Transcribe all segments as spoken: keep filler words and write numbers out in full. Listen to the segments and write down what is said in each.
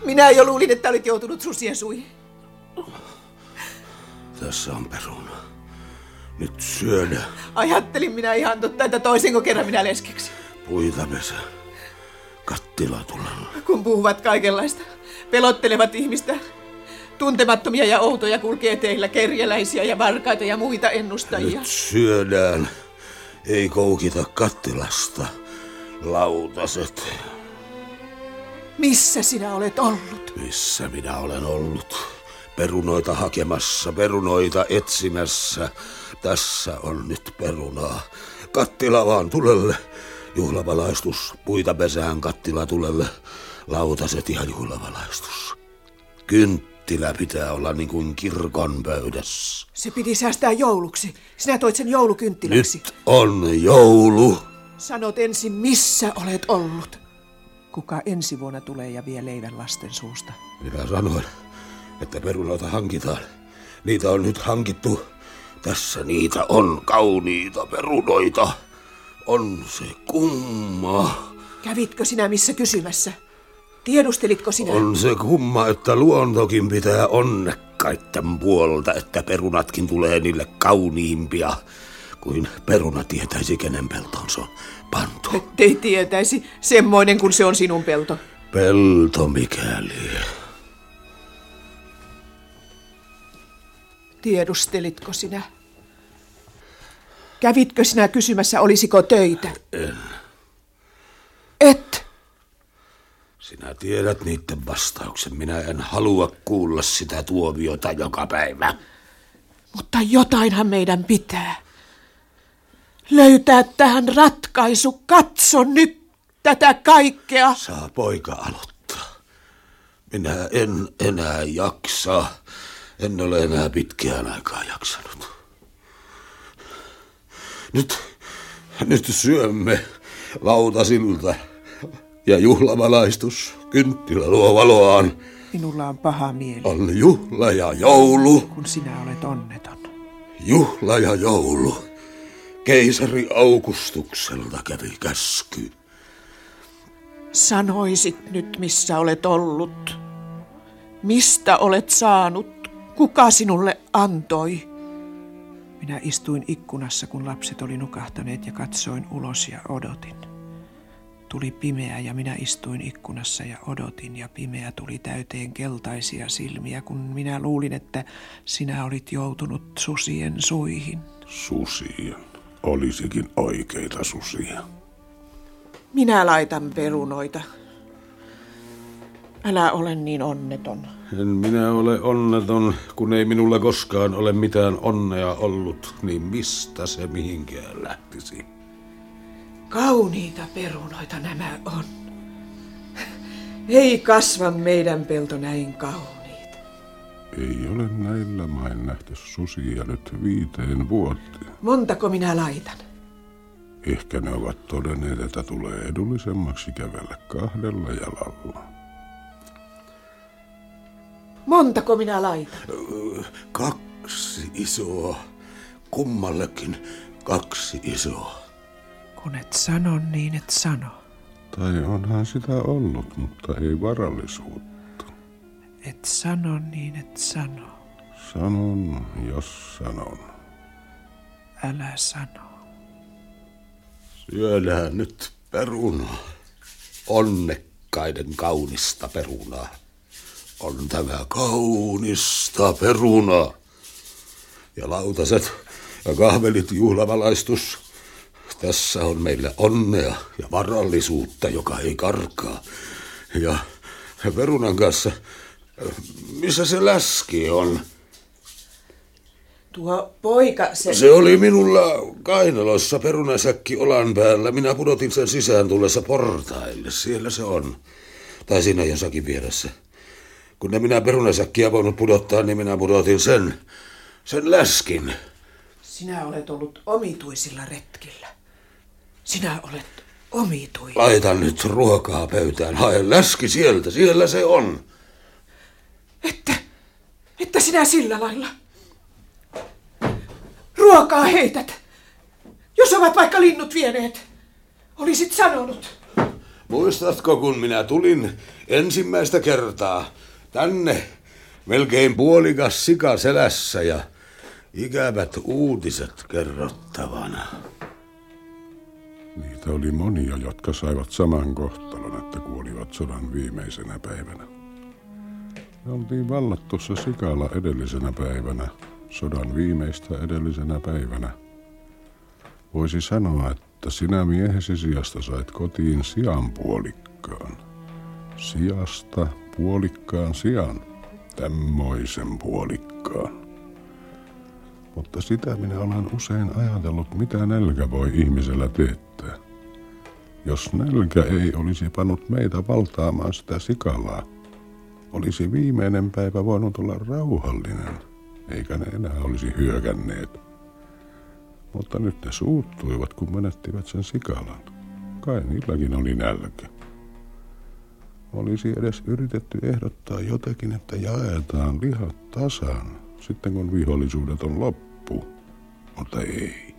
Minä jo luulin, että olit joutunut susien suihin. Tässä on peruna. Nyt syödä. Ajattelin minä ihan totta, että toisinko kerran minä leskeksi. Puita pesä. Kattila tulella. Kun puhuvat kaikenlaista. Pelottelevat ihmistä. Tuntemattomia ja outoja kulkee teillä kerjäläisiä ja varkaita ja muita ennustajia. Nyt syödään. Ei koukita kattilasta. Lautaset. Missä sinä olet ollut? Missä minä olen ollut? Perunoita hakemassa, perunoita etsimässä. Tässä on nyt perunaa. Kattila vaan tulelle. Juhlavalaistus. Puita pesään, kattila tulelle. Lautaset ja juhlavalaistus. Kynttilä pitää olla niin kuin kirkon pöydässä. Se piti säästää jouluksi. Sinä toit sen joulukynttiläksi. Nyt on joulu. Sanot ensin, missä olet ollut. Kuka ensi vuonna tulee ja vie leivän lasten suusta? Minä sanoin, että perunoita hankitaan. Niitä on nyt hankittu. Tässä niitä on, kauniita perunoita. On se kumma. Kävitkö sinä missä kysymässä? Tiedustelitko sinä? On se kumma, että luontokin pitää onnekkaitten puolta, että perunatkin tulee niille kauniimpia, kuin peruna tietäisi, kenen peltoon se on pantu. Ettei tietäisi, semmoinen kun se on sinun pelto. Pelto mikäli. Tiedustelitko sinä? Kävitkö sinä kysymässä, olisiko töitä? En. Et? Sinä tiedät niiden vastauksen. Minä en halua kuulla sitä tuomiota joka päivä. Mutta jotainhan meidän pitää. Löytää tähän ratkaisu. Katso nyt tätä kaikkea. Saa poika aloittaa. Minä en enää jaksa. En ole enää pitkään aikaa jaksanut. Nyt, nyt syömme lautasilta ja juhlavalaistus. Kynttilä luo valoaan. Minulla on paha mieli. On juhla ja joulu. Kun sinä olet onneton. Juhla ja joulu. Keisari Augustukselta kävi käsky. Sanoisit nyt, missä olet ollut. Mistä olet saanut? Kuka sinulle antoi? Minä istuin ikkunassa, kun lapset oli nukahtaneet ja katsoin ulos ja odotin. Tuli pimeä ja minä istuin ikkunassa ja odotin ja pimeä tuli täyteen keltaisia silmiä, kun minä luulin, että sinä olit joutunut susien suihin. Susia. Olisikin oikeita susia. Minä laitan perunoita. Älä ole niin onneton. En minä ole onneton, kun ei minulla koskaan ole mitään onnea ollut, niin mistä se mihinkään lähtisi? Kauniita perunoita nämä on. Ei kasva meidän pelto näin kauniita. Ei ole näillä main nähty susia nyt viiteen vuoteen. Montako minä laitan? Ehkä ne ovat todenneet, että tulee edullisemmaksi kävellä kahdella jalalla. Montako minä laitan? Kaksi isoa. Kummallekin kaksi isoa. Kun et sano, niin et sano. Tai onhan sitä ollut, mutta ei varallisuutta. Et sano, niin et sano. Sanon, jos sanon. Älä sano. Syödään nyt perunaa. Onnekkaiden kaunista perunaa. On tämä kaunista perunaa. Ja lautaset ja kahvelit juhlavalaistus. Tässä on meillä onnea ja varallisuutta, joka ei karkaa. Ja perunan kanssa, missä se läski on? Tuo poika se... Se oli minulla kainalossa perunasäkki olan päällä. Minä pudotin sen sisään tullessa portaille. Siellä se on. Tai siinä jossakin vieressä. Kun en minä perunasäkkiä voinut pudottaa, niin minä pudotin sen. Sen läskin. Sinä olet ollut omituisilla retkillä. Sinä olet omituinen. Laitan nyt ruokaa pöytään. Hae läski sieltä. Siellä se on. Että, että sinä sillä lailla. Ruokaa heität. Jos ovat vaikka linnut vieneet. Olisit sanonut. Muistatko, kun minä tulin ensimmäistä kertaa tänne, melkein puolikas sika selässä ja ikävät uutiset kerrottavana? Niitä oli monia, jotka saivat saman kohtalon, että kuolivat sodan viimeisenä päivänä. Me oltiin vallattussa Sikala edellisenä päivänä, sodan viimeistä edellisenä päivänä. Voisi sanoa, että sinä miehesi sijasta sait kotiin sian puolikkaan. Sijasta puolikkaan sian, tämmoisen puolikkaan. Mutta sitä minä olen usein ajatellut, mitä nälkä voi ihmisellä teettää. Jos nälkä ei olisi pannut meitä valtaamaan sitä Sikalaa, olisi viimeinen päivä voinut olla rauhallinen, eikä ne enää olisi hyökänneet. Mutta nyt ne suuttuivat, kun menettivät sen Sikalan. Kai niilläkin oli nälkä. Olisi edes yritetty ehdottaa jotakin, että jaetaan lihat tasan, sitten kun vihollisuudet on loppu. Mutta ei.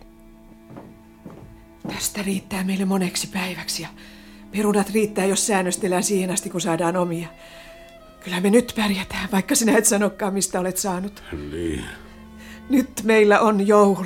Tästä riittää meille moneksi päiväksi ja perunat riittää, jos säännöstellään siihen asti, kun saadaan omia. Kyllä me nyt pärjätään, vaikka sinä et sanokaan, mistä olet saanut. Niin. Nyt meillä on joulu.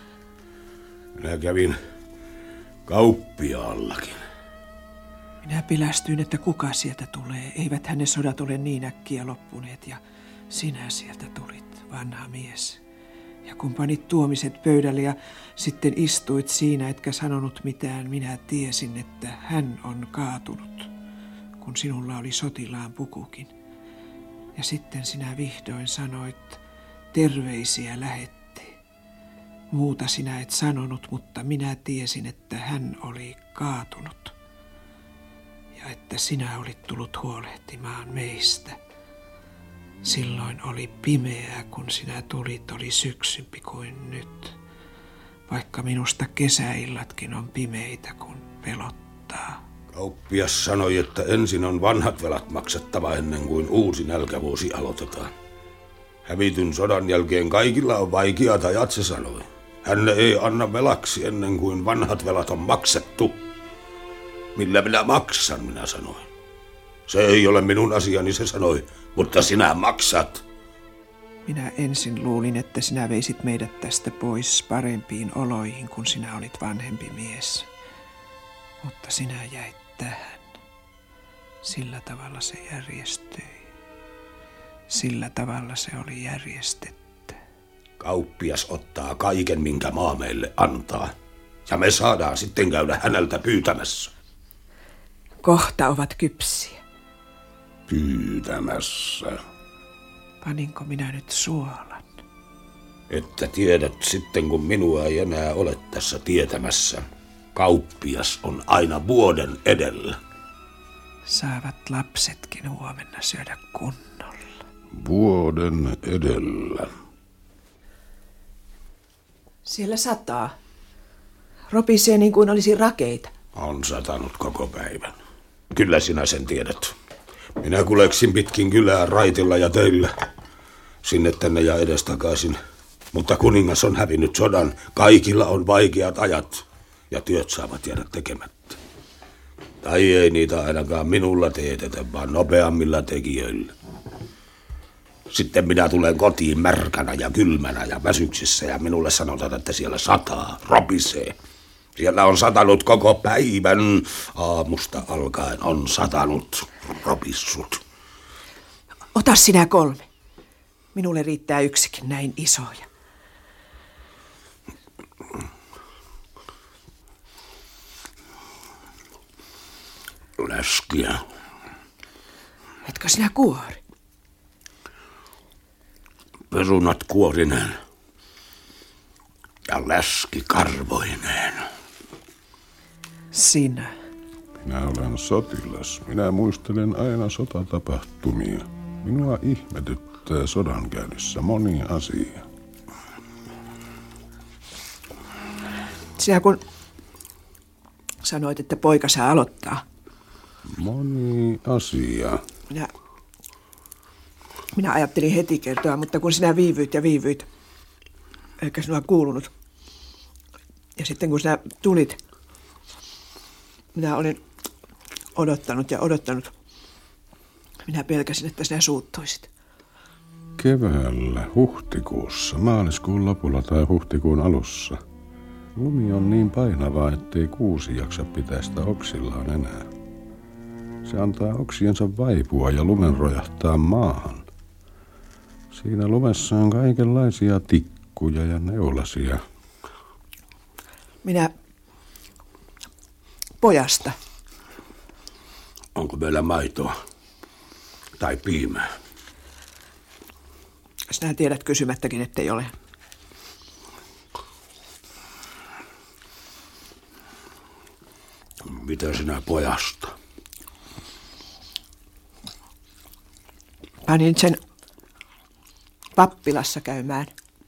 Minä kävin kauppiaallakin. Minä pelästyin, että kuka sieltä tulee. Eiväthän ne sodat ole niin äkkiä loppuneet ja sinä sieltä tulit, vanha mies. Ja kun panit tuomiset pöydälle ja sitten istuit siinä, etkä sanonut mitään, minä tiesin, että hän on kaatunut, kun sinulla oli sotilaan pukukin. Ja sitten sinä vihdoin sanoit, terveisiä lähetti. Muuta sinä et sanonut, mutta minä tiesin, että hän oli kaatunut. Ja että sinä olit tullut huolehtimaan meistä. Silloin oli pimeää, kun sinä tulit, oli syksympi kuin nyt. Vaikka minusta kesäillatkin on pimeitä, kun pelottaa. Kauppias sanoi, että ensin on vanhat velat maksettava ennen kuin uusi nälkävuosi aloitetaan. Hävityn sodan jälkeen kaikilla on vaikeat ajat, se sanoi. Hän ei anna velaksi ennen kuin vanhat velat on maksettu. Millä minä maksan, minä sanoin. Se ei ole minun asiani, se sanoi, mutta sinä maksat. Minä ensin luulin, että sinä veisit meidät tästä pois parempiin oloihin, kun sinä olit vanhempi mies. Mutta sinä jäit tähän. Sillä tavalla se järjestyi. Sillä tavalla se oli järjestetty. Kauppias ottaa kaiken, minkä maa meille antaa. Ja me saadaan sitten käydä häneltä pyytämässä. Kohta ovat kypsiä. Pyytämässä. Paninko minä nyt suolan? Että tiedät sitten, kun minua ei enää ole tässä tietämässä. Kauppias on aina vuoden edellä. Saavat lapsetkin huomenna syödä kunnolla. Vuoden edellä. Siellä sataa. Ropisee niin kuin olisi rakeita. On satanut koko päivän. Kyllä sinä sen tiedät. Minä kuleksin pitkin kylää raitilla ja teillä. Sinne tänne ja edestakaisin. Mutta kuningas on hävinnyt sodan. Kaikilla on vaikeat ajat. Ja työt saavat jäädä tekemättä. Tai ei niitä ainakaan minulla teetetä, vaan nopeammilla tekijöillä. Sitten minä tulen kotiin märkänä ja kylmänä ja väsyksissä ja minulle sanotaan, että siellä sataa, ropisee. Siellä on satanut koko päivän. Aamusta alkaen on satanut, ropissut. Ota sinä kolme. Minulle riittää yksikin näin isoja. Läskiä. Etkö sinä kuori? Perunat kuorineen ja läski karvoineen. Sinä. Minä olen sotilas. Minä muistelen aina sotatapahtumia. Minua ihmetyttää sodankäynnissä moni asia. Sinä kun sanoit, että poika saa aloittaa. Moni asia. Minä, minä ajattelin heti kertoa, mutta kun sinä viivyit ja viivyit, eikä sinua kuulunut. Ja sitten kun sinä tulit, minä olin odottanut ja odottanut. Minä pelkäsin, että sinä suuttuisit. Keväällä, huhtikuussa, maaliskuun lopulla tai huhtikuun alussa. Lumi on niin painavaa, ettei kuusi jaksa pitää sitä oksillaan enää. Se antaa oksiensa vaipua ja lumen rojahtaa maahan. Siinä lumessa on kaikenlaisia tikkuja ja neulasia. Minä pojasta. Onko meillä maitoa tai piimää? Sinä tiedät kysymättäkin, ettei ole. Mitä sinä pojasta? Panin sen pappilassa käymään.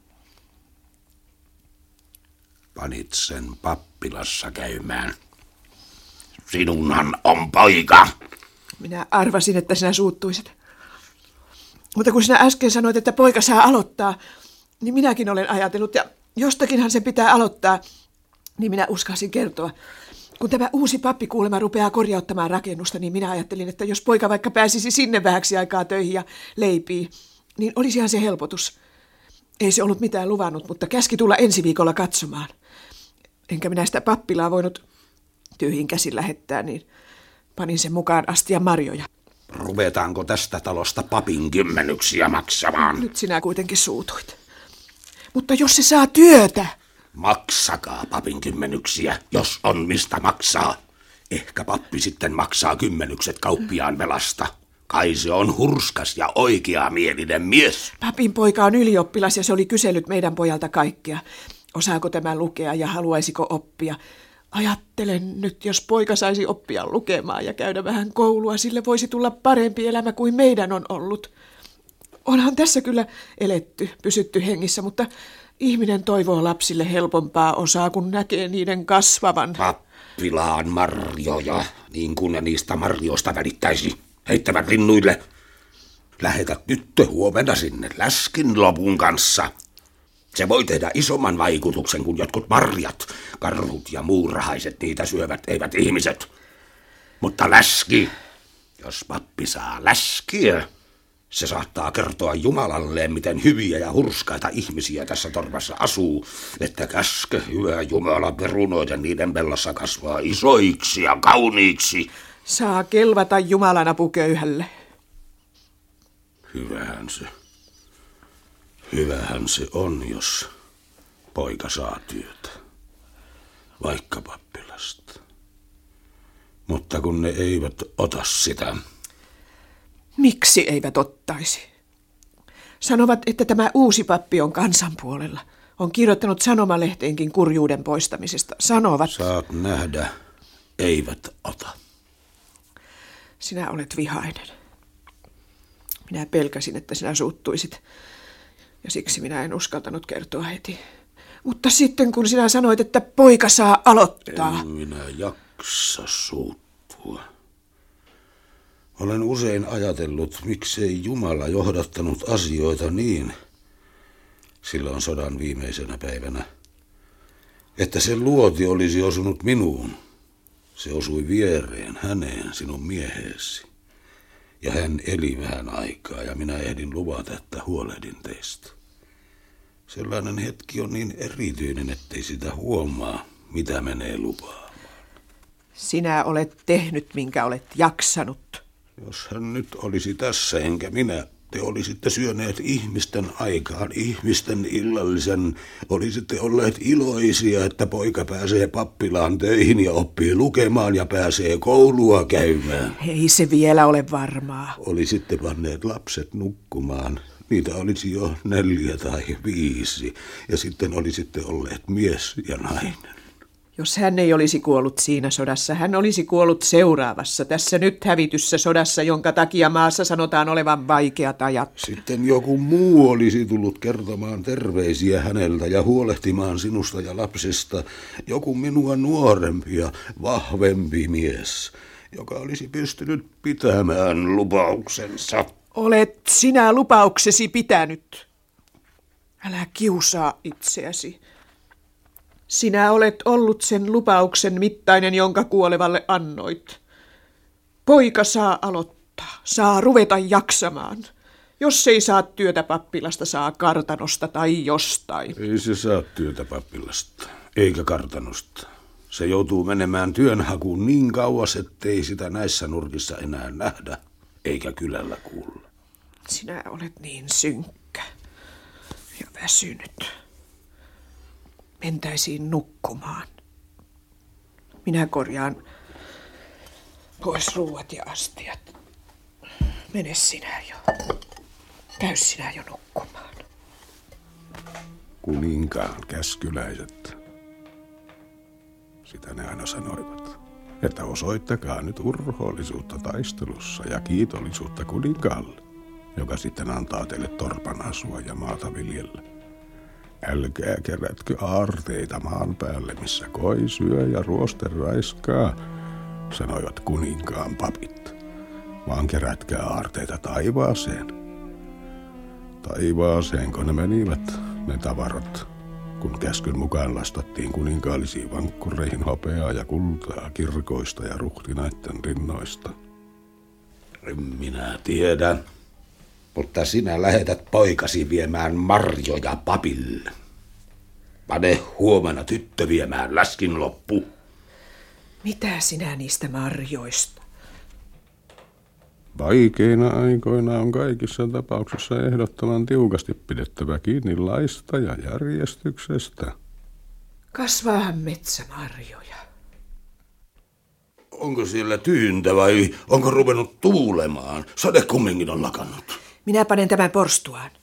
Panit sen pappilassa käymään. Sinunhan on poika. Minä arvasin, että sinä suuttuisit. Mutta kun sinä äsken sanoit, että poika saa aloittaa, niin minäkin olen ajatellut, ja jostakinhan se pitää aloittaa, niin minä uskalsin kertoa. Kun tämä uusi pappi kuulemma rupeaa korjauttamaan rakennusta, niin minä ajattelin, että jos poika vaikka pääsisi sinne vähäksi aikaa töihin ja leipii, niin olisihan se helpotus. Ei se ollut mitään luvannut, mutta käski tulla ensi viikolla katsomaan. Enkä minä sitä pappilaa voinut tyhjin käsin lähettää, niin panin sen mukaan astia marjoja. Ruvetaanko tästä talosta papin kymmenyksiä maksamaan? Nyt sinä kuitenkin suutuit. Mutta jos se saa työtä... Maksakaa papin kymmenyksiä, jos on mistä maksaa. Ehkä pappi sitten maksaa kymmenykset kauppiaan velasta. Kai se on hurskas ja oikeamielinen mies. Papin poika on ylioppilas ja se oli kysellyt meidän pojalta kaikkea. Osaako tämä lukea ja haluaisiko oppia? Ajattelen nyt, jos poika saisi oppia lukemaan ja käydä vähän koulua, sille voisi tulla parempi elämä kuin meidän on ollut. Onhan tässä kyllä eletty, pysytty hengissä, mutta ihminen toivoo lapsille helpompaa osaa, kun näkee niiden kasvavan. Pappilaan marjoja, niin kuin ne niistä marjoista välittäisi. Heittävät linnuille. Lähetät tyttö huomenna sinne läskin lopun kanssa. Se voi tehdä isomman vaikutuksen kuin jotkut marjat. Karhut ja muurahaiset niitä syövät, eivät ihmiset. Mutta läski, jos pappi saa läskiä, se saattaa kertoa Jumalalle, miten hyviä ja hurskaita ihmisiä tässä torpassa asuu, että käske hyvä Jumala perunoiden niiden pellossa kasvaa isoiksi ja kauniiksi. Saa kelvata Jumalan apu köyhälle. Hyvähän se. Hyvähän se on, jos poika saa työtä, vaikka pappilasta. Mutta kun ne eivät ota sitä. Miksi eivät ottaisi? Sanovat, että tämä uusi pappi on kansan puolella. On kirjoittanut sanomalehteenkin kurjuuden poistamisesta. Sanovat. Saat nähdä, eivät ota. Sinä olet vihainen. Minä pelkäsin, että sinä suuttuisit. Ja siksi minä en uskaltanut kertoa heti. Mutta sitten kun sinä sanoit, että poika saa aloittaa. En minä jaksa suuttua. Olen usein ajatellut, miksei Jumala johdattanut asioita niin, silloin sodan viimeisenä päivänä, että se luoti olisi osunut minuun. Se osui viereen häneen, sinun mieheesi. Ja hän eli vähän aikaa ja minä ehdin luvata, että huolehdin teistä. Sellainen hetki on niin erityinen, ettei sitä huomaa, mitä menee lupaamaan. Sinä olet tehnyt, minkä olet jaksanut. Jos hän nyt olisi tässä enkä minä, te olisitte syöneet ihmisten aikaan, ihmisten illallisen. Olisitte olleet iloisia, että poika pääsee pappilaan töihin ja oppii lukemaan ja pääsee koulua käymään. Ei se vielä ole varmaa. Olisitte panneet lapset nukkumaan. Niitä olisi jo neljä tai viisi. Ja sitten olisitte olleet mies ja nainen. Jos hän ei olisi kuollut siinä sodassa, hän olisi kuollut seuraavassa, tässä nyt hävityssä sodassa, jonka takia maassa sanotaan olevan vaikeat ajat. Sitten joku muu olisi tullut kertomaan terveisiä häneltä ja huolehtimaan sinusta ja lapsista. Joku minua nuorempi ja vahvempi mies, joka olisi pystynyt pitämään lupauksensa. Olet sinä lupauksesi pitänyt. Älä kiusaa itseäsi. Sinä olet ollut sen lupauksen mittainen, jonka kuolevalle annoit. Poika saa aloittaa, saa ruveta jaksamaan. Jos ei saa työtä pappilasta, saa kartanosta tai jostain. Ei se saa työtä pappilasta, eikä kartanosta. Se joutuu menemään työnhakuun niin kauas, ettei sitä näissä nurkissa enää nähdä, eikä kylällä kuulla. Sinä olet niin synkkä ja väsynyt. Mentäisiin nukkumaan. Minä korjaan pois ruuat ja astiat. Mene sinä jo. Käy sinä jo nukkumaan. Kuninkaan käskyläiset. Sitä ne aina sanoivat, että osoittakaa nyt urhoollisuutta taistelussa ja kiitollisuutta kuninkaalle, joka sitten antaa teille torpan asua ja maata viljellä. Älkää kerätkö aarteita maan päälle, missä koi syö ja ruoste raiskaa, sanoivat kuninkaan papit, vaan kerätkää aarteita taivaaseen. Taivaaseenko ne menivät, ne tavarat, kun käskyn mukaan lastattiin kuninkaallisiin vankkureihin hopeaa ja kultaa kirkoista ja ruhtinaitten rinnoista. Minä tiedän, mutta sinä lähetät poikasi viemään marjoja papille. Pane huomenna tyttö viemään läskin loppu. Mitä sinä niistä marjoista? Vaikeina aikoina on kaikissa tapauksissa ehdottoman tiukasti pidettävä kiinni laista ja järjestyksestä. Kasvaahan metsämarjoja. Onko siellä tyyntä vai onko ruvennut tuulemaan? Sade kumminkin on lakannut. Minä panen tämän porstuaan.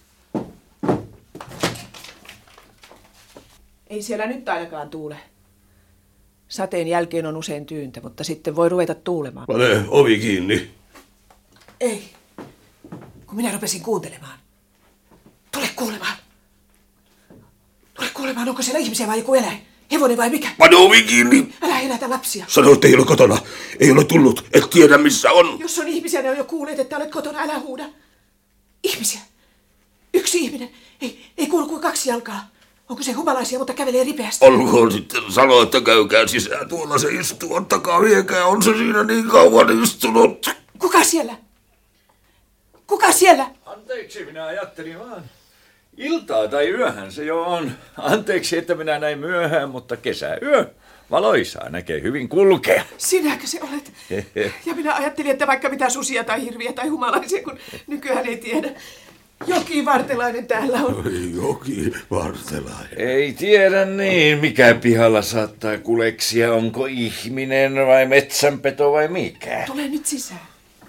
Ei siellä nyt ainakaan tuule. Sateen jälkeen on usein tyyntä, mutta sitten voi ruveta tuulemaan. Pane ovi kiinni. Ei, kun minä rupesin kuuntelemaan. Tule kuulemaan. Tule kuulemaan, onko siellä ihmisiä vai joku eläin? Hevonen vai mikä? Pane ovi kiinni. Älä herätä lapsia. Sano, että ei ole kotona. Ei ole tullut. Et tiedä, missä on. Jos on ihmisiä, ne on jo kuulleet, että olet kotona. Älä huuda. Ihmisiä. Yksi ihminen. Ei, ei kuulu kuin kaksi jalkaa. Onko se humalaisia, mutta kävelee ripeästi? Olkoon sitten. Sano, että käykää sisään. Tuolla se istuu. Ottakaa viekää. On se siinä niin kauan istunut. Kuka siellä? Kuka siellä? Anteeksi, minä ajattelin vaan. Iltaa tai yöhän se jo on. Anteeksi, että minä näin myöhään, mutta kesäyö. Valoisaa näkee hyvin kulkea. Sinäkö se olet? Ja minä ajattelin, että vaikka mitä susia tai hirviä tai humalaisia, kun nykyään ei tiedä. Joki vartelainen täällä on. Joki vartelainen. Ei tiedä niin, mikä pihalla saattaa kuleksia. Onko ihminen vai metsänpeto vai mikä? Tule nyt sisään.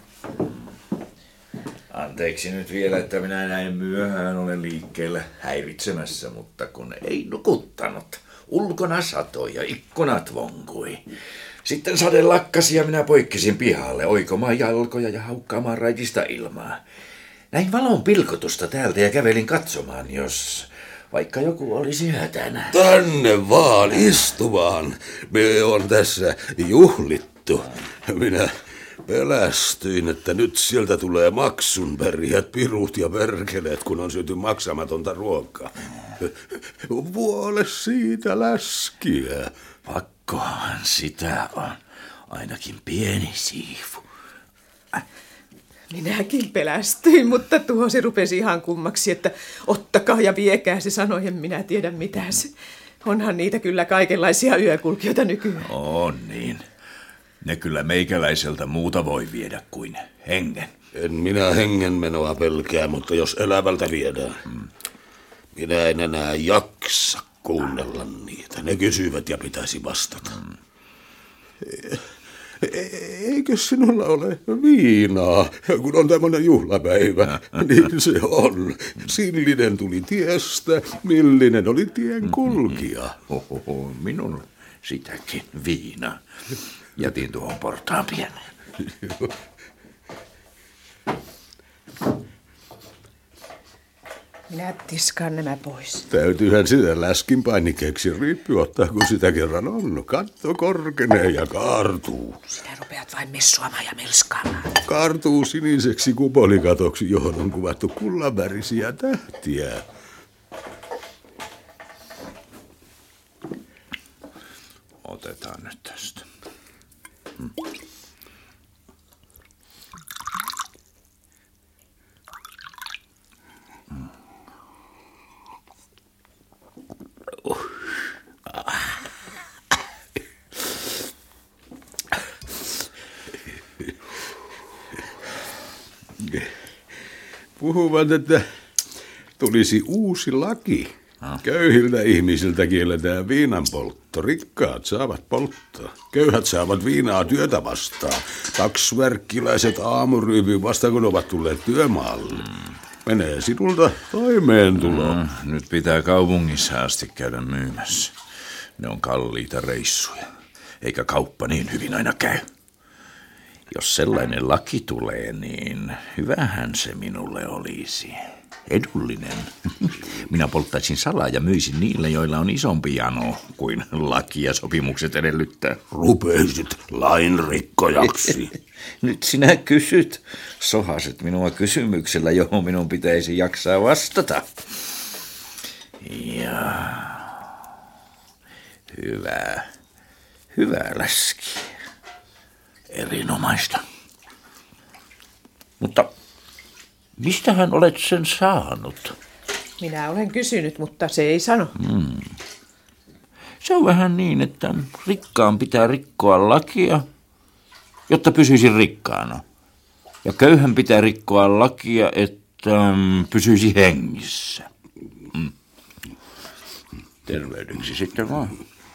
Anteeksi nyt vielä, että minä näin myöhään olen liikkeellä häiritsemässä, mutta kun ei nukuttanut. Ulkona satoi ja ikkunat vonkui. Sitten sade lakkasi ja minä poikkisin pihalle oikomaan jalkoja ja haukkaamaan raitista ilmaa. Näin valon pilkotusta täältä ja kävelin katsomaan, jos vaikka joku olisi hätänä. Tänne vaan istumaan. Me on tässä juhlittu. Minä pelästyin, että nyt sieltä tulee maksunperijät, pirut ja perkeleet, kun on syöty maksamatonta ruokaa. Vuole siitä läskiä. Pakkohan sitä on. Ainakin pieni siivu. Minäkin pelästyin, mutta tuo se rupesi ihan kummaksi, että ottakaa ja viekää se sanoi, en minä tiedä mitä se. Onhan niitä kyllä kaikenlaisia yökulkijoita nykyään. On niin. Ne kyllä meikäläiseltä muuta voi viedä kuin hengen. En minä hengenmenoa pelkää, mutta jos elävältä viedään. Hmm. Minä en enää jaksa kuunnella niitä. Ne kysyvät ja pitäisi vastata. Hmm. Eikö sinulla ole viinaa, kun on tämmöinen juhlapäivä? Niin se on. Sillinen tuli tiestä, Millinen oli tien kulkija. Ohoho, minun sitäkin viina. Jätin tuohon portaan pienen. Minä tiskaan nämä pois. Täytyyhän sitä läskin painikeeksi riippi ottaa, kun sitä kerran on. Katto korkenee ja kaartuu. Sinä rupeat vain messuamaan ja melskaamaan. Kaartuu siniseksi kupolikatoksi, johon on kuvattu kullanvärisiä tähtiä. Otetaan nyt tästä. Puhuvat, että tulisi uusi laki. Ah. Köyhiltä ihmisiltä kielletään viinan poltto. Rikkaat saavat polttaa. Köyhät saavat viinaa työtä vastaan. Taksverkkiläiset aamuryypyy vasta kun ovat tulleet työmaalle. Mm. Menee sinulta toimeentulo. Mm, nyt pitää kaupungissa asti käydä myymässä. Ne on kalliita reissuja. Eikä kauppa niin hyvin aina käy. Jos sellainen laki tulee, niin hyvähän se minulle olisi. Edullinen. Minä polttaisin salaa ja myisin niille, joilla on isompi jano kuin laki ja sopimukset edellyttää. Rupeisit lainrikkojaksi. Nyt sinä kysyt. Sohaset minua kysymyksellä, johon minun pitäisi jaksaa vastata. Ja hyvä. Hyvä läski. Erinomaista. Mutta mistähän olet sen saanut? Minä olen kysynyt, mutta se ei sano. Hmm. Se on vähän niin, että rikkaan pitää rikkoa lakia, jotta pysyisi rikkaana. Ja köyhän pitää rikkoa lakia, että pysyisi hengissä. Hmm. Terveydeksi sitten vaan.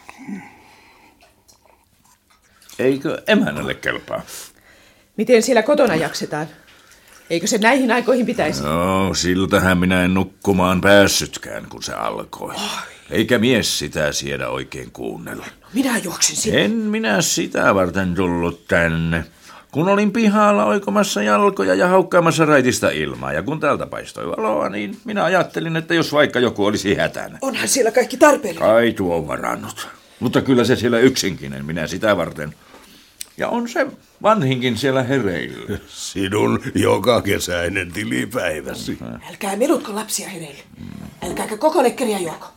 Eikö emännälle kelpaa? Miten siellä kotona jaksetaan? Eikö se näihin aikoihin pitäisi? No, siltähän minä en nukkumaan päässytkään, kun se alkoi. Oi. Eikä mies sitä siedä oikein kuunnella. No, minä juoksin sinne. En minä sitä varten tullut tänne. Kun olin pihalla oikomassa jalkoja ja haukkaamassa raitista ilmaa, ja kun täältä paistoi valoa, niin minä ajattelin, että jos vaikka joku olisi hätänä. Onhan siellä kaikki tarpeellinen. Kai tuo on varannut. Mutta kyllä se siellä yksinkin, en minä sitä varten. Ja on se vanhinkin siellä hereillä. Sinun joka kesäinen tilipäiväsi. Älkää melutko lapsia hereille. Älkääkä koko lekkeriä juoko.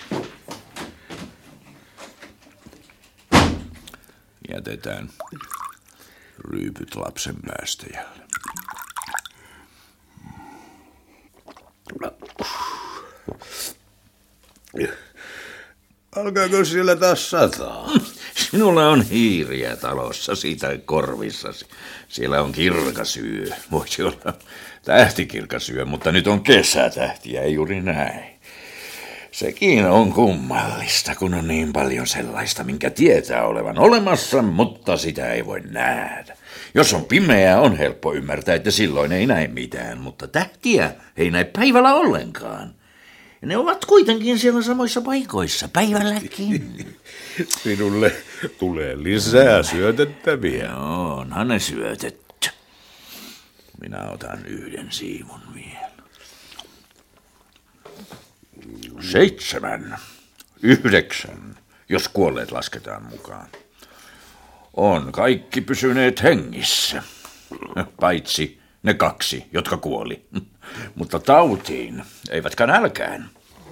Jätetään ryypyt lapsen päästäjälle. Alkaako siellä taas sataa? Sinulla on hiiriä talossa siitä korvissasi. Siellä on kirkas yö. Voisi olla tähtikirkas yö, mutta nyt on kesätähtiä, ei juuri näin. Sekin on kummallista, kun on niin paljon sellaista, minkä tietää olevan olemassa, mutta sitä ei voi nähdä. Jos on pimeää, on helppo ymmärtää, että silloin ei näe mitään, mutta tähtiä ei näe päivällä ollenkaan. Ja ne ovat kuitenkin siellä samoissa paikoissa, päivälläkin. Sinulle tulee lisää syötettäviä. Joo, onhan ne syötetty. Minä otan yhden siivun vielä. Seitsemän, yhdeksän, jos kuolleet lasketaan mukaan. On kaikki pysyneet hengissä, paitsi ne kaksi, jotka kuoli. Mutta tautiin, eivätkä nälkään.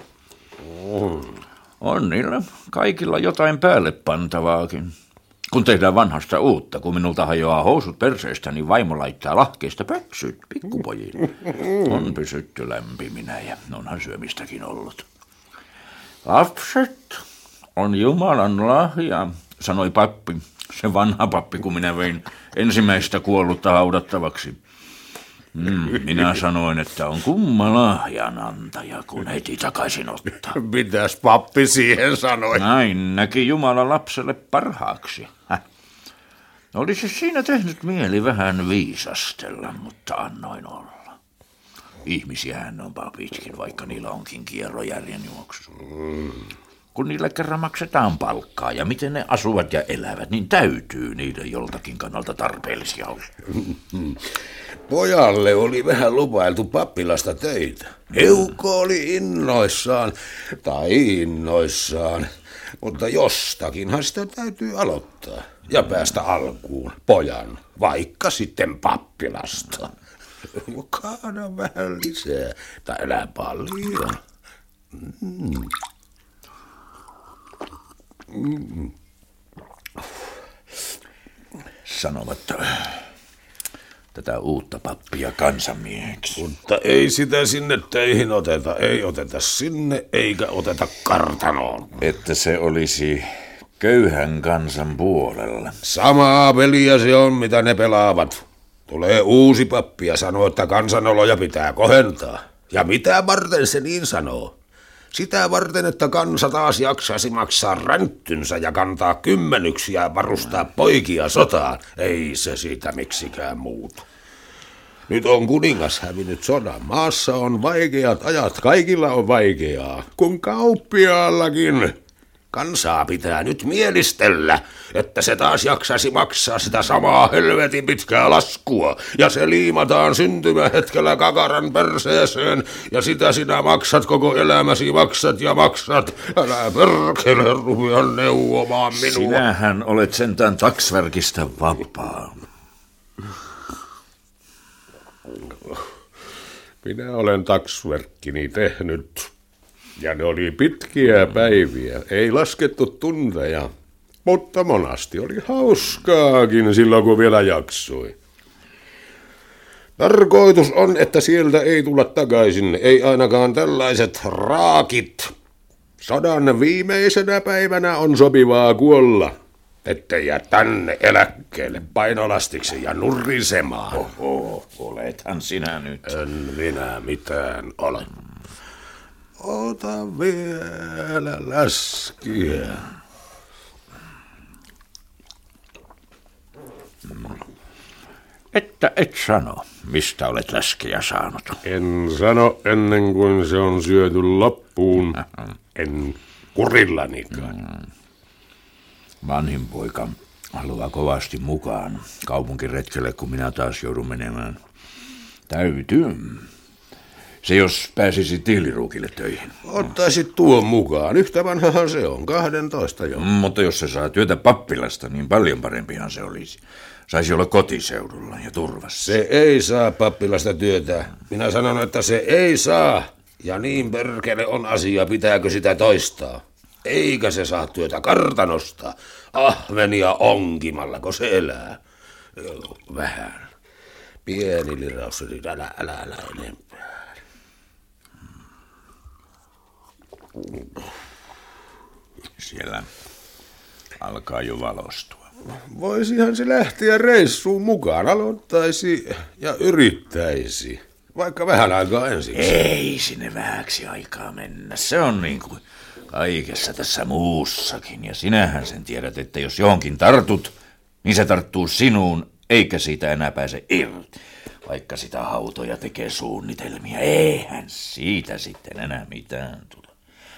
On niillä kaikilla jotain päälle pantavaakin. Kun tehdään vanhasta uutta, kun minulta hajoaa housut perseestä, niin vaimo laittaa lahkeista pöksyt pikkupojille. On pysytty lämpiminä ja onhan syömistäkin ollut. Lapset on Jumalan lahja, sanoi pappi, se vanha pappi, kun minä vein ensimmäistä kuollutta haudattavaksi. Mm, minä sanoin, että on kumma lahjanantaja, kun heti takaisin ottaa. Mitäs pappi siihen sanoi? Näin näki Jumala lapselle parhaaksi. Häh. Olisi siinä tehnyt mieli vähän viisastella, mutta annoin olla. Ihmisiähän on papitkin, vaikka niillä onkin kierrojärjen juoksu. Mm. Kun niille kerran maksetaan palkkaa ja miten ne asuvat ja elävät, niin täytyy niiden joltakin kannalta tarpeellisia olla. Pojalle oli vähän lupailtu pappilasta töitä. Eukko oli innoissaan, tai innoissaan, mutta jostakinhan sitä täytyy aloittaa ja päästä alkuun pojan, vaikka sitten pappilasta. Kaada vähän lisää, tai älä paljon. Mm. Mm. Sanovat tätä uutta pappia kansanmieheksi. Mutta ei sitä sinne töihin oteta. Ei oteta sinne eikä oteta kartanoon. Että se olisi köyhän kansan puolella. Samaa peliä se on, mitä ne pelaavat. Tulee uusi pappi ja sanoo, että kansanoloja pitää kohentaa. Ja mitä varten se niin sanoo? Sitä varten, että kansa taas jaksaisi maksaa ränttynsä ja kantaa kymmenyksiä ja varustaa poikia sotaan. Ei se siitä miksikään muutu. Nyt on kuningas hävinnyt sodan. Maassa on vaikeat ajat, kaikilla on vaikeaa, kun kauppiaallakin. Kansaa pitää nyt mielistellä, että se taas jaksaisi maksaa sitä samaa helvetin pitkää laskua. Ja se liimataan syntymähetkellä kakaran perseeseen, ja sitä sinä maksat koko elämäsi, maksat ja maksat. Älä perkele rupea neuvomaan minua. Sinähän olet sentään taksvärkistä vapaa. Minä olen taksverkkini tehnyt, ja ne oli pitkiä päiviä, ei laskettu tunteja, mutta monasti oli hauskaakin silloin, kun vielä jaksoi. Tarkoitus on, että sieltä ei tulla takaisin, ei ainakaan tällaiset raakit. Sodan viimeisenä päivänä on sopivaa kuolla, ettei jää tänne eläkkeelle painolastiksi ja nurrisemaan. Oho, olethan sinä nyt. En minä mitään ole. Ota vielä läskiä. Että et sano, mistä olet läskiä saanut. En sano ennen kuin se on syöty loppuun. En kurillanikaan. Vanhin poika haluaa kovasti mukaan kaupunkiretkelle, kun minä taas joudun menemään. Täytyy. Se jos pääsisi Tiiliruukille töihin. Ottaisit tuon mukaan. Yhtä vanhahan se on, kahdentoista jo. Mm, mutta jos se saa työtä pappilasta, niin paljon parempihan se olisi. Saisi olla kotiseudulla ja turvassa. Se ei saa pappilasta työtä. Minä sanon, että se ei saa. Ja niin perkele on asia, pitääkö sitä toistaa. Eikä se saa työtä kartanosta. Ahvenia onkimalla, kun se elää. Vähän. Pieni liraus, älä, älä, älä enempää. Siellä alkaa jo valostua. Voisihan se lähteä reissuun mukaan, aloittaisi ja yrittäisi. Vaikka vähän aikaa ensin. Ei sinne vähäksi aikaa mennä. Se on niin kuin kaikessa tässä muussakin. Ja sinähän sen tiedät, että jos johonkin tartut, niin se tarttuu sinuun, eikä siitä enää pääse irti. Vaikka sitä hautoja tekee suunnitelmia, eihän siitä sitten enää mitään tule.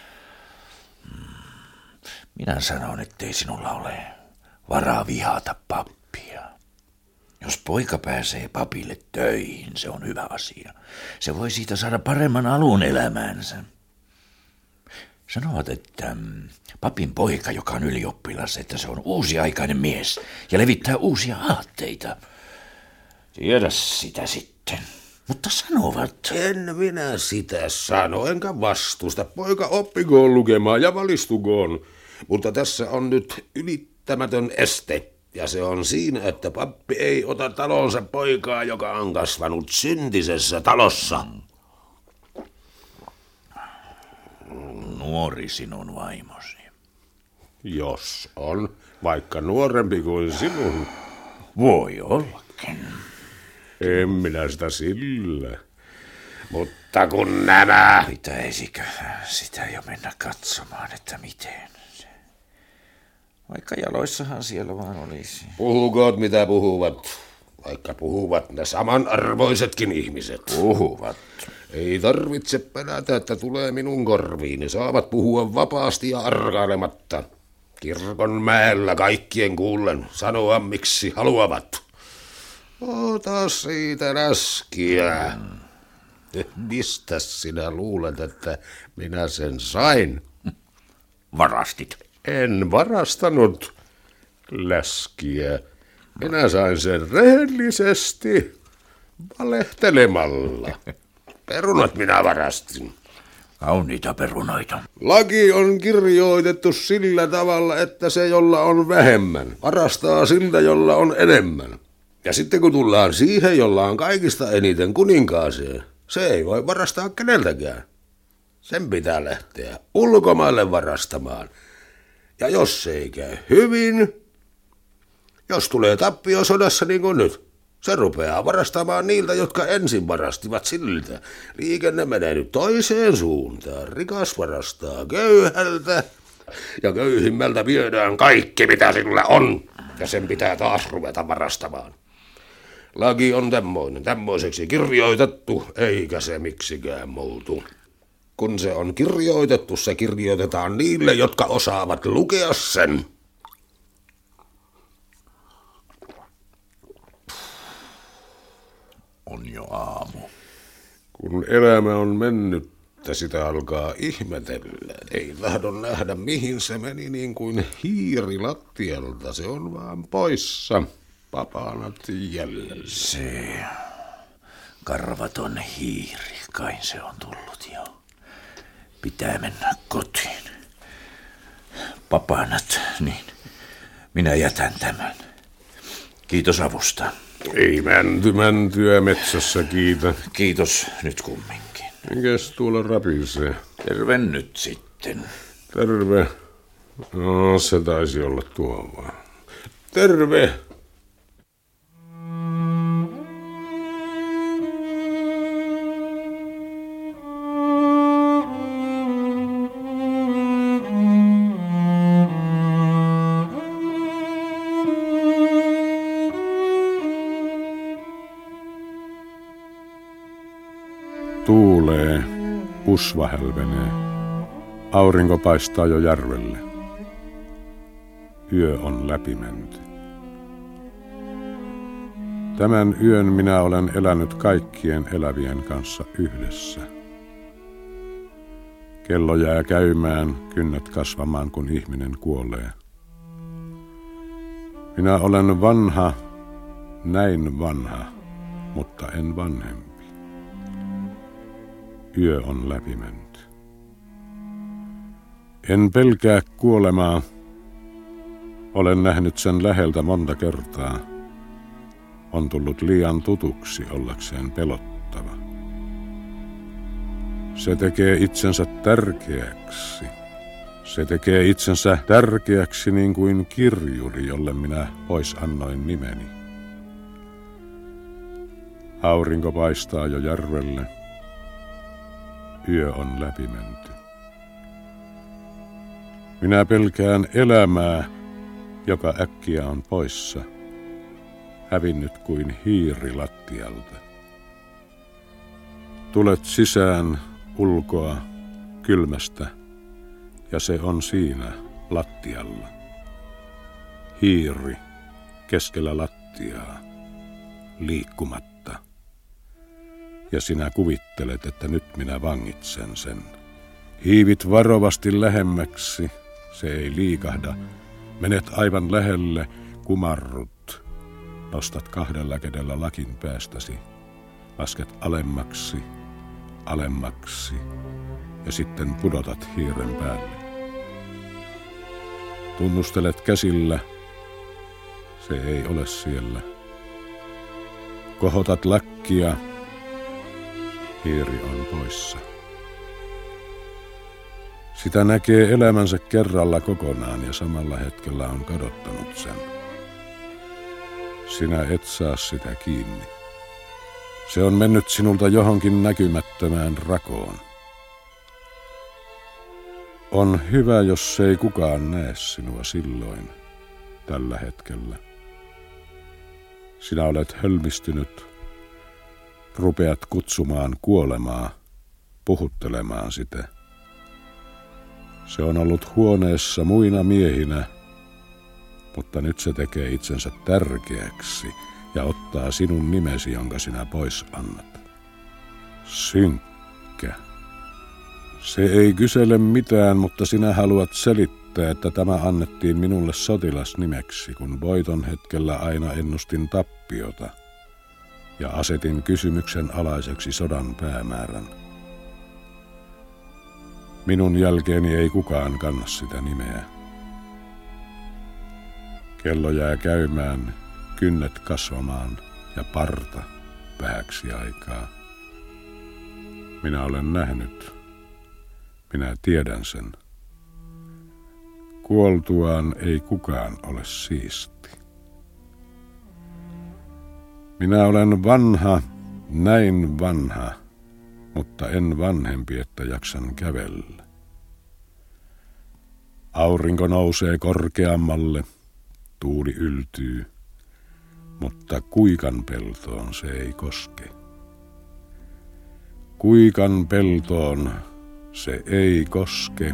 Minä sanon, ettei sinulla ole varaa vihata pappia. Jos poika pääsee papille töihin, se on hyvä asia. Se voi siitä saada paremman alun elämäänsä. Sanovat, että papin poika, joka on ylioppilas, että se on uusiaikainen mies ja levittää uusia aatteita. Tiedä sitä sitten. Mutta sanovat. En minä sitä Sano enkä vastusta. Poika oppikoon lukemaan ja valistukoon. Mutta tässä on nyt ylittämätön este. Ja se on siinä, että pappi ei ota talonsa poikaa, joka on kasvanut syntisessä talossa. Nuori sinun vaimosi. Jos on, vaikka nuorempi kuin sinun. Voi ollakin. En minä sitä sillä. Mutta kun nämä... Pitäisikö sitä jo mennä katsomaan, että miten se... Vaikka jaloissahan siellä vaan olisi. Puhukoot mitä puhuvat, vaikka puhuvat ne samanarvoisetkin ihmiset. Puhuvat. Ei tarvitse pelätä, että tulee minun korviin. Ne saavat puhua vapaasti ja arkailematta. Kirkon mäellä kaikkien kuullen sanoa miksi haluavat. Ota siitä läskiä. Mistä sinä luulet, että minä sen sain? Varastit. En varastanut läskiä. Minä sain sen rehellisesti valehtelemalla. Perunat minä varastin. Kauniita perunoita. Laki on kirjoitettu sillä tavalla, että se, jolla on vähemmän, varastaa siltä, jolla on enemmän. Ja sitten kun tullaan siihen, jolla on kaikista eniten kuninkaaseen, se ei voi varastaa keneltäkään. Sen pitää lähteä ulkomaille varastamaan. Ja jos se ei käy hyvin, jos tulee tappio sodassa niin kuin nyt, Se rupeaa varastamaan niiltä, jotka ensin varastivat siltä. Liikenne menee nyt toiseen suuntaan. Rikas varastaa köyhältä ja köyhimmältä viedään kaikki, mitä sillä on. Ja sen pitää taas ruveta varastamaan. Laki on tämmöinen, tämmöiseksi kirjoitettu, eikä se miksikään muutu. Kun se on kirjoitettu, se kirjoitetaan niille, jotka osaavat lukea sen. On jo aamu. Kun elämä on mennyt, sitä alkaa ihmetellä. Ei tahdon nähdä, mihin se meni, niin kuin hiiri lattialta. Se on vaan poissa. Papanat jäljellä. Se karvaton hiiri, kai se on tullut jo. Pitää mennä kotiin. Papanat, niin minä jätän tämän. Kiitos avusta. Ei mänty mäntyä metsässä, kiitä. Kiitos nyt kumminkin. Mikäs tuolla rapisee? Terve nyt sitten. Terve. No, se taisi olla tuo vaan. Terve. Tuulee, usva hälvenee, aurinko paistaa jo järvelle. Yö on läpimenty. Tämän yön minä olen elänyt kaikkien elävien kanssa yhdessä. Kello jää käymään, kynnet kasvamaan, kun ihminen kuolee. Minä olen vanha, näin vanha, mutta en vanhempi. Yö on läpimenty. En pelkää kuolemaa. Olen nähnyt sen läheltä monta kertaa. On tullut liian tutuksi ollakseen pelottava. Se tekee itsensä tärkeäksi. Se tekee itsensä tärkeäksi niin kuin kirjuri, jolle minä pois annoin nimeni. Aurinko paistaa jo järvelle. Yö on läpimenty. Minä pelkään elämää, joka äkkiä on poissa, hävinnyt kuin hiiri lattialta. Tulet sisään ulkoa kylmästä, ja se on siinä lattialla. Hiiri keskellä lattiaa, liikkumatta. Ja sinä kuvittelet, että nyt minä vangitsen sen. Hiivit varovasti lähemmäksi, se ei liikahda. Menet aivan lähelle, kumarrut. Nostat kahdella kädellä lakin päästäsi. Lasket alemmaksi, alemmaksi ja sitten pudotat hiiren päälle. Tunnustelet käsillä, se ei ole siellä. Kohotat lakkia. Hiiri on poissa. Sitä näkee elämänsä kerralla kokonaan ja samalla hetkellä on kadottanut sen. Sinä et saa sitä kiinni. Se on mennyt sinulta johonkin näkymättömään rakoon. On hyvä, jos ei kukaan näe sinua silloin, tällä hetkellä. Sinä olet hölmistynyt. Rupeat kutsumaan kuolemaa, puhuttelemaan sitä. Se on ollut huoneessa muina miehinä, mutta nyt se tekee itsensä tärkeäksi ja ottaa sinun nimesi, jonka sinä pois annat. Synkkä. Se ei kysele mitään, mutta sinä haluat selittää, että tämä annettiin minulle sotilasnimeksi, kun voiton hetkellä aina ennustin tappiota ja asetin kysymyksen alaiseksi sodan päämäärän. Minun jälkeeni ei kukaan kanna sitä nimeä. Kello jää käymään, kynnet kasvamaan ja parta vähäksi aikaa. Minä olen nähnyt. Minä tiedän sen. Kuoltuaan ei kukaan ole siisti. Minä olen vanha, näin vanha, mutta en vanhempi, että jaksan kävellä. Aurinko nousee korkeammalle, tuuli yltyy, mutta Kuikan peltoon se ei koske. Kuikan peltoon se ei koske.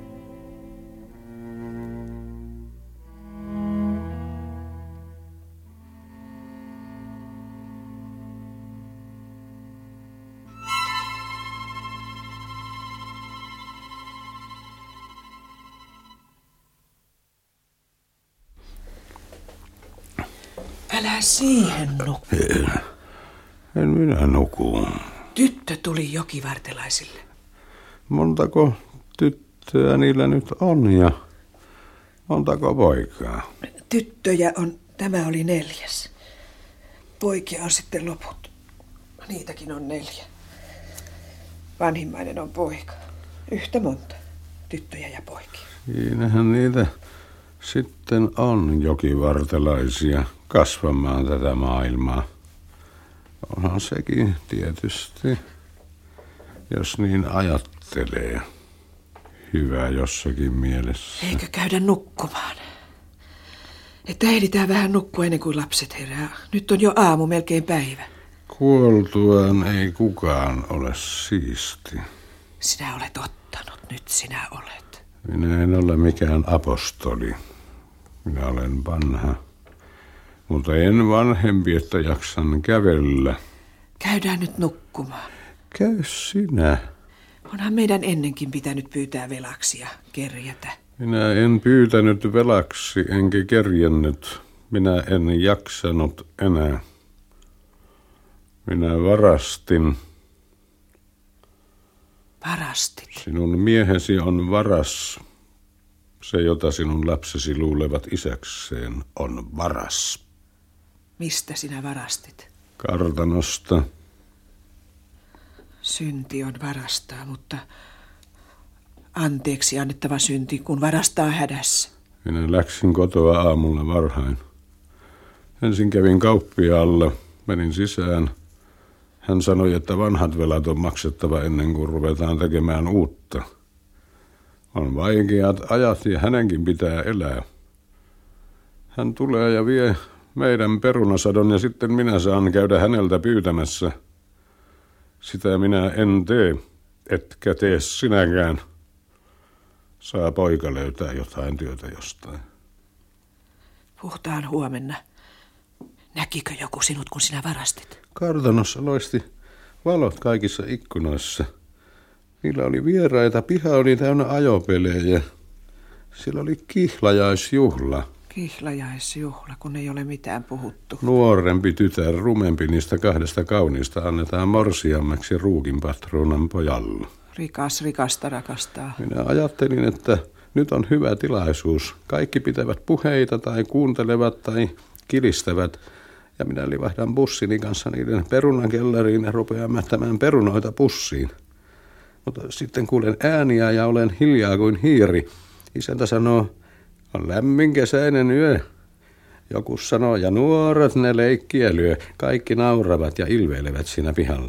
Älä siihen nuku. En, en minä nuku. Tyttö tuli jokivartelaisille. Montako tyttöä niillä nyt on ja montako poikaa? Tyttöjä on, tämä oli neljäs. Poikia on sitten loput. Niitäkin on neljä. Vanhimmainen on poika. Yhtä monta. Tyttöjä ja poikia. Siinähän niitä sitten on jokivartelaisia kasvamaan tätä maailmaa. Onhan sekin tietysti, jos niin ajattelee, hyvä jossakin mielessä. Eikö käydä nukkumaan? Että ehditään vähän nukkua ennen kuin lapset herää. Nyt on jo aamu, melkein päivä. Kuoltuaan ei kukaan ole siisti. Sinä olet ottanut, nyt sinä olet. Minä en ole mikään apostoli. Minä olen vanha. Mutta en vanhempi, että jaksan kävellä. Käydään nyt nukkumaan. Käy sinä. Onhan meidän ennenkin pitänyt pyytää velaksi ja kerjätä. Minä en pyytänyt velaksi enkä kerjännyt. Minä en jaksanut enää. Minä varastin. Varastit? Sinun miehesi on varas. Se, jota sinun lapsesi luulevat isäkseen, on varas. Mistä sinä varastit? Kartanosta. Synti on varastaa, mutta anteeksi annettava synti, kun varastaa hädässä. Minä läksin kotoa aamulla varhain. Ensin kävin kauppiaalla, menin sisään. Hän sanoi, että vanhat velat on maksettava ennen kuin ruvetaan tekemään uutta. On vaikeat ajat ja hänenkin pitää elää. Hän tulee ja vie meidän perunasadon ja sitten minä saan käydä häneltä pyytämässä. Sitä minä en tee, etkä tee sinäkään. Saa poika löytää jotain työtä jostain. Puhutaan huomenna. Näkikö joku sinut, kun sinä varastit? Kartanossa loisti valot kaikissa ikkunoissa. Niillä oli vieraita, piha oli täynnä ajopelejä. Siellä oli kihlajaisjuhla. Kihlajaisjuhla, kun ei ole mitään puhuttu. Nuorempi tytär, rumempi niistä kahdesta kauniista, annetaan morsiammeksi ruukin patruunan pojalla. Rikas rikasta rakastaa. Minä ajattelin, että nyt on hyvä tilaisuus. Kaikki pitävät puheita tai kuuntelevat tai kilistävät. Ja minä livahdan bussini kanssa niiden perunakellariin ja rupean mättämään perunoita pussiin. Mutta sitten kuulen ääniä ja olen hiljaa kuin hiiri. Isäntä sanoo, on lämmin kesäinen yö. Joku sanoo, ja nuoret ne leikkiä lyö. Kaikki nauravat ja ilveilevät siinä pihalla.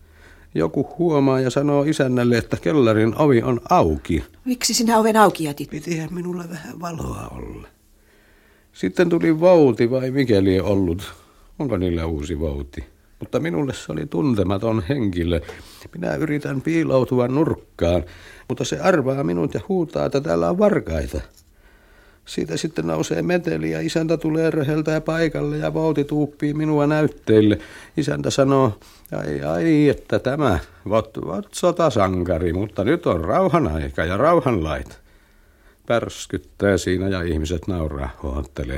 Joku huomaa ja sanoo isännälle, että kellarin ovi on auki. Miksi sinä oven auki jätit? Pitihän minulla vähän valoa olla. Sitten tuli vouti vai mikä lie ollut. Onko niillä uusi vouti? Mutta minulle se oli tuntematon henkilö. Minä yritän piiloutua nurkkaan, mutta se arvaa minut ja huutaa, että täällä on varkaita. Siitä sitten nousee meteli ja isäntä tulee röheltää paikalle ja vouti tuuppii minua näytteille. Isäntä sanoo, ai ai, että tämä, vot, vot sotasankari, mutta nyt on rauhan aika ja rauhanlait. Pärskyttää siinä ja ihmiset nauraa, huottelee.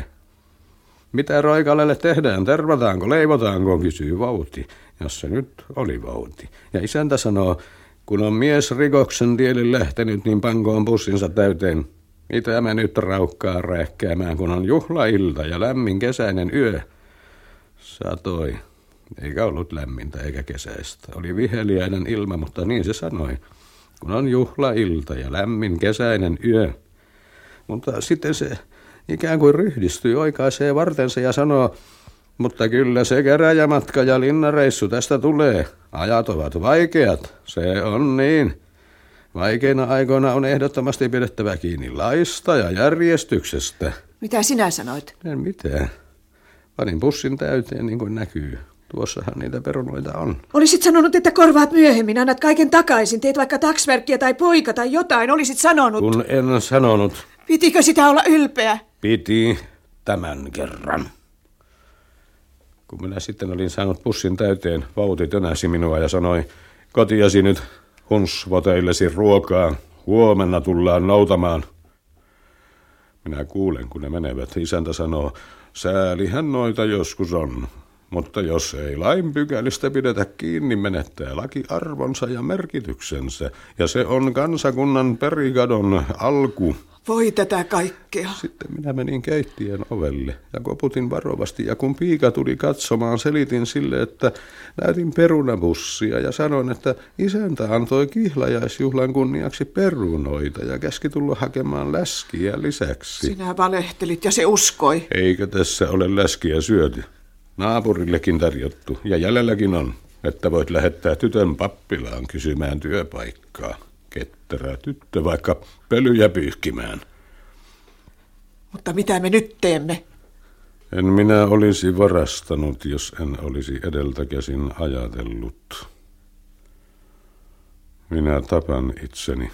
Mitä Roikalelle tehdään? Tervataanko, leivotaanko, kysyy vouti, jos se nyt oli vouti. Ja isäntä sanoo, kun on mies rikoksen tielle lähtenyt, niin pankoon pussinsa täyteen. Mitä mä nyt raukkaa rähkäämään, kun on juhlailta ja lämmin kesäinen yö? Satoi. Eikä ollut lämmintä eikä kesäistä. Oli viheliäinen ilma, mutta niin se sanoi. Kun on juhlailta ja lämmin kesäinen yö. Mutta sitten se ikään kuin ryhdistyi, oikaisee vartensa ja sanoo, Mutta kyllä se käräjämatka ja linnareissu tästä tulee. Ajat ovat vaikeat, se on niin. Vaikeina aikoina on ehdottomasti pidettävä kiinni laista ja järjestyksestä. Mitä sinä sanoit? En mitään. Panin pussin täyteen niin kuin näkyy. Tuossahan niitä perunoita on. Olisit sanonut, että korvaat myöhemmin, annat kaiken takaisin. Teet vaikka taksverkkiä tai poika tai jotain. Olisit sanonut. Kun en sanonut. Pitikö sitä olla ylpeä? Piti tämän kerran. Kun minä sitten olin saanut pussin täyteen, vauti tönäsi minua ja sanoi, kotiasi nyt hunsvoteillesi ruokaa. Huomenna tullaan noutamaan. Minä kuulen, kun ne menevät. Isäntä sanoo, säälihän noita joskus on. Mutta jos ei lain pykälistä pidetä kiinni, menettää laki arvonsa ja merkityksensä. Ja se on kansakunnan perikadon alku. Voi tätä kaikkea. Sitten minä menin keittiön ovelle ja koputin varovasti. Ja kun piika tuli katsomaan, selitin sille, että näytin perunapussia ja sanoin, että isäntä antoi kihlajaisjuhlan kunniaksi perunoita ja käski tulla hakemaan läskiä lisäksi. Sinä valehtelit ja se uskoi. Eikö tässä ole läskiä syöty? Naapurillekin tarjottu, ja jäljelläkin on, että voit lähettää tytön pappilaan kysymään työpaikkaa. Ketterä tyttö, vaikka pölyjä pyyhkimään. Mutta mitä me nyt teemme? En minä olisi varastanut, jos en olisi edeltä käsin ajatellut. Minä tapan itseni.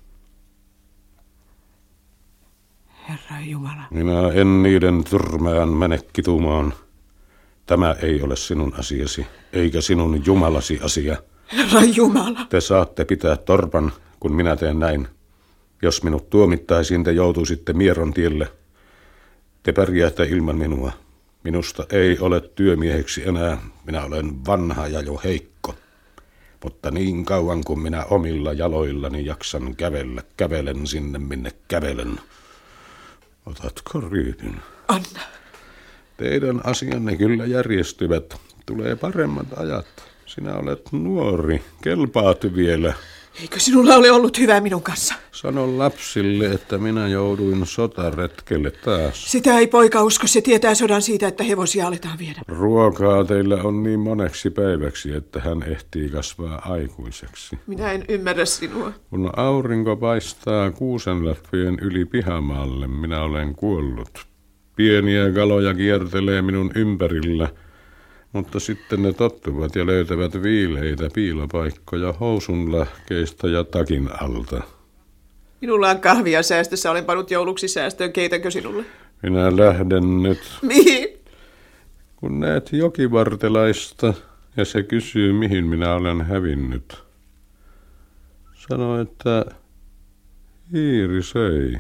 Herra Jumala. Minä en niiden tyrmään mene kitumaan. Tämä ei ole sinun asiasi, eikä sinun Jumalasi asia. Herra Jumala. Te saatte pitää torpan, kun minä teen näin. Jos minut tuomittaisiin, te joutuisitte Mieron tielle. Te pärjäätte ilman minua. Minusta ei ole työmieheksi enää. Minä olen vanha ja jo heikko. Mutta niin kauan kuin minä omilla jaloillani jaksan kävellä, kävelen sinne minne kävelen. Otatko ryydyn? Anna. Teidän asianne kyllä järjestyvät. Tulee paremmat ajat. Sinä olet nuori, kelpaat vielä. Eikö sinulla ole ollut hyvä minun kanssa? Sano lapsille, että minä jouduin sotaretkelle taas. Sitä ei poika usko, se tietää sodan siitä, että hevosia aletaan viedä. Ruokaa teillä on niin moneksi päiväksi, että hän ehtii kasvaa aikuiseksi. Minä en ymmärrä sinua. Kun aurinko paistaa kuusenläppien yli pihamaalle, minä olen kuollut. Pieniä kaloja kiertelee minun ympärillä, mutta sitten ne tottuvat ja löytävät viileitä piilopaikkoja housun lähkeistä ja takin alta. Minulla on kahvia säästössä, olen pannut jouluksi säästöön, keitänkö sinulle? Minä lähden nyt. Mihin? Kun näet jokivartelaista ja se kysyy, mihin minä olen hävinnyt. Sano, että hiiri söi.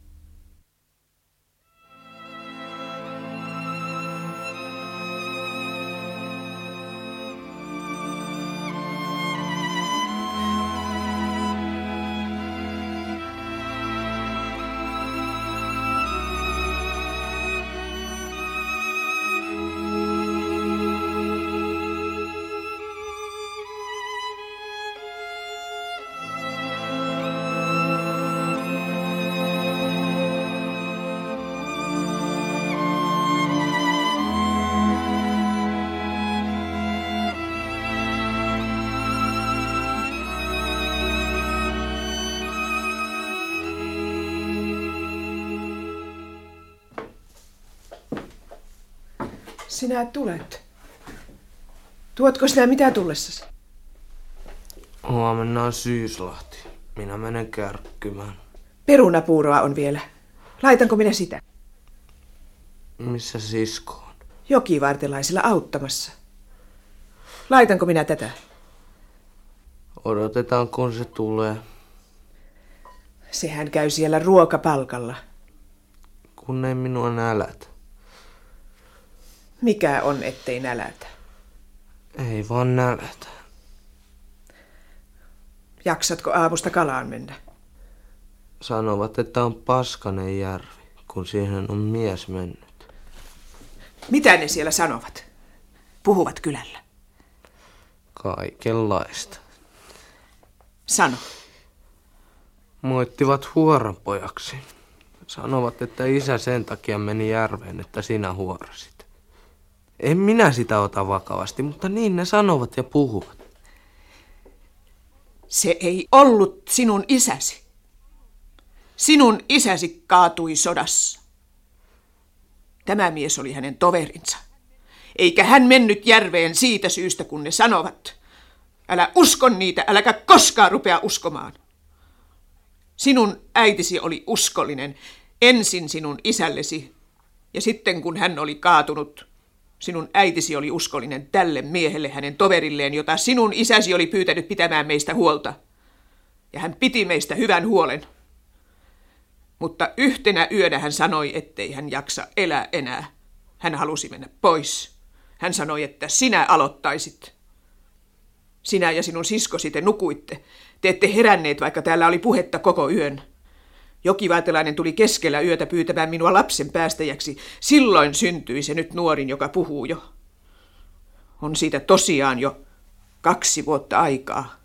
Sinä tulet. Tuotko sinä mitä tullessasi? Huomenna on Syyslahti. Minä menen kärkkymään. Perunapuuroa on vielä. Laitanko minä sitä? Missä sisko on? Jokivartelaisilla auttamassa. Laitanko minä tätä? Odotetaan, kun se tulee. Sehän käy siellä ruokapalkalla. Kun ei minua nälätä. Mikä on, ettei nälätä? Ei vaan nälätä. Jaksatko aamusta kalaan mennä? Sanovat, että on paskanen järvi, kun siihen on mies mennyt. Mitä ne siellä sanovat? Puhuvat kylällä. Kaikenlaista. Sano. Moittivat huoranpojaksi. Sanovat, että isä sen takia meni järveen, että sinä huorasit. En minä sitä ota vakavasti, mutta niin ne sanovat ja puhuvat. Se ei ollut sinun isäsi. Sinun isäsi kaatui sodassa. Tämä mies oli hänen toverinsa. Eikä hän mennyt järveen siitä syystä, kun ne sanovat. Älä usko niitä, äläkä koskaan rupea uskomaan. Sinun äitisi oli uskollinen ensin sinun isällesi, ja sitten kun hän oli kaatunut, sinun äitisi oli uskollinen tälle miehelle, hänen toverilleen, jota sinun isäsi oli pyytänyt pitämään meistä huolta. Ja hän piti meistä hyvän huolen. Mutta yhtenä yönä hän sanoi, ettei hän jaksa elää enää. Hän halusi mennä pois. Hän sanoi, että sinä aloittaisit. Sinä ja sinun siskosi te nukuitte. Te ette heränneet, vaikka täällä oli puhetta koko yön. Jokivaatelainen tuli keskellä yötä pyytämään minua lapsen päästäjäksi. Silloin syntyi se nyt nuorin, joka puhuu jo. On siitä tosiaan jo kaksi vuotta aikaa.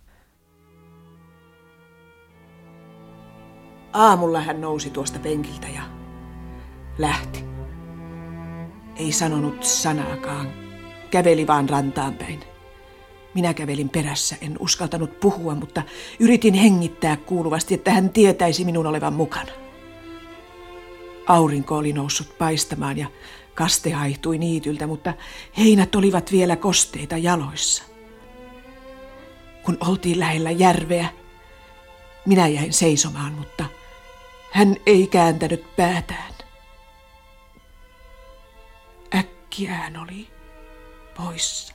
Aamulla hän nousi tuosta penkiltä ja lähti. Ei sanonut sanaakaan. Käveli vaan rantaan päin. Minä kävelin perässä, en uskaltanut puhua, mutta yritin hengittää kuuluvasti, että hän tietäisi minun olevan mukana. Aurinko oli noussut paistamaan ja kaste haihtui niityltä, mutta heinät olivat vielä kosteita jaloissa. Kun oltiin lähellä järveä, minä jäin seisomaan, mutta hän ei kääntänyt päätään. Äkkiä hän oli poissa.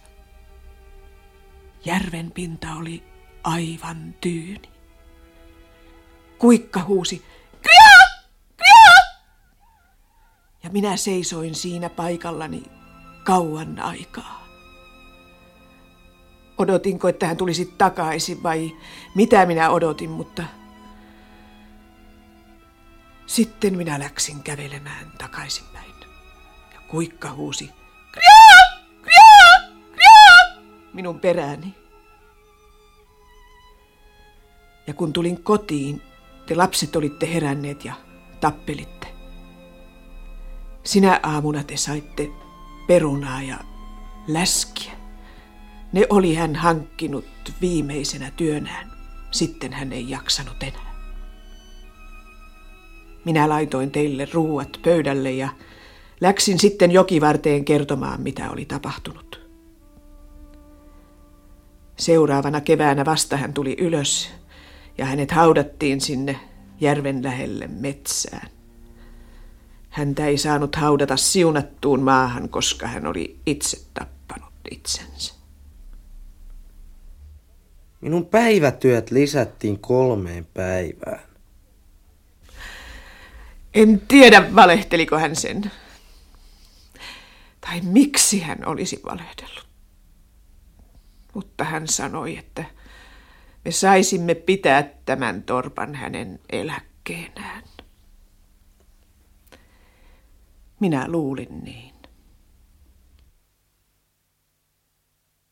Järven pinta oli aivan tyyni. Kuikka huusi, Kria! Kria! Ja minä seisoin siinä paikallani kauan aikaa. Odotinko, että hän tulisi takaisin vai mitä minä odotin, mutta sitten minä läksin kävelemään takaisinpäin. Ja kuikka huusi, Kria! Kria! Kria! Minun perääni. Ja kun tulin kotiin, te lapset olitte heränneet ja tappelitte. Sinä aamuna te saitte perunaa ja läskiä. Ne oli hän hankkinut viimeisenä työnään. Sitten hän ei jaksanut enää. Minä laitoin teille ruuat pöydälle ja läksin sitten jokivarteen kertomaan, mitä oli tapahtunut. Seuraavana keväänä vasta hän tuli ylös ja hänet haudattiin sinne järven lähelle metsään. Häntä ei saanut haudata siunattuun maahan, koska hän oli itse tappanut itsensä. Minun päivätyöt lisättiin kolmeen päivään. En tiedä, valehteliko hän sen. Tai miksi hän olisi valehdellut. Mutta hän sanoi, että me saisimme pitää tämän torpan hänen eläkkeenään. Minä luulin niin.